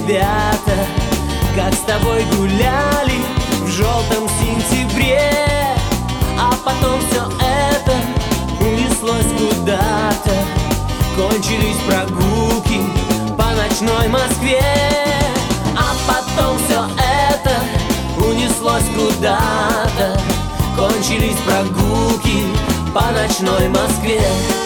ребята, как с тобой гуляли в желтом сентябре. А потом все это унеслось куда-то, кончились прогулки по ночной Москве. А потом все это унеслось куда-то, кончились прогулки по ночной Москве.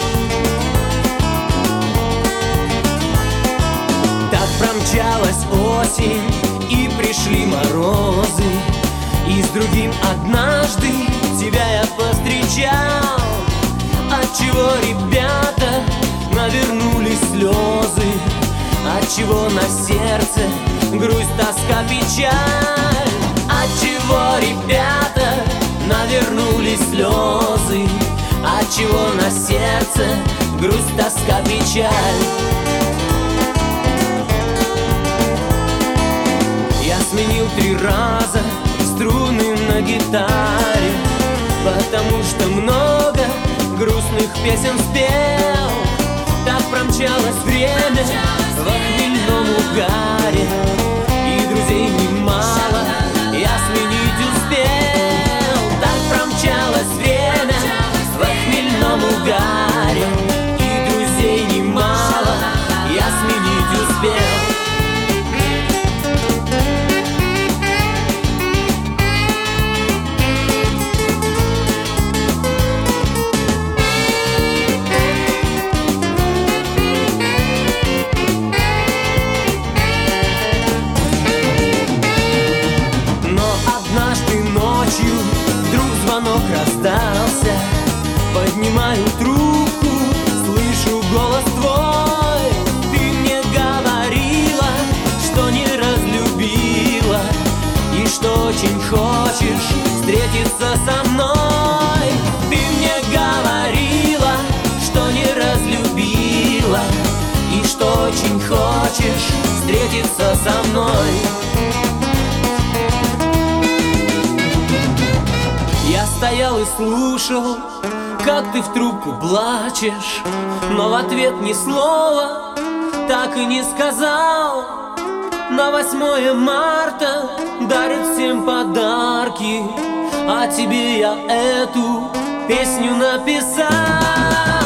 Так промчалась осень и пришли морозы, и с другим однажды тебя я повстречал. Отчего, ребята, навернулись слезы? Отчего на сердце грусть, тоска, печаль? Отчего, ребята, навернулись слезы? Отчего на сердце грусть, тоска, печаль? Я сменил 3 раза струны на гитаре, потому что много грустных песен спел. Так промчалось время в хмельном угаре, и друзей немало я сменить успел. Так промчалось время в хмельном угаре, и друзей немало я сменить успел. Вдруг звонок раздался, поднимаю трубку, слышу голос твой. Ты мне говорила, что не разлюбила, и что очень хочешь встретиться со мной. Ты мне говорила, что не разлюбила, и что очень хочешь встретиться со мной. Я стоял и слушал, как ты в трубку плачешь, но в ответ ни слова так и не сказал. На 8 марта дарят всем подарки, а тебе я эту песню написал.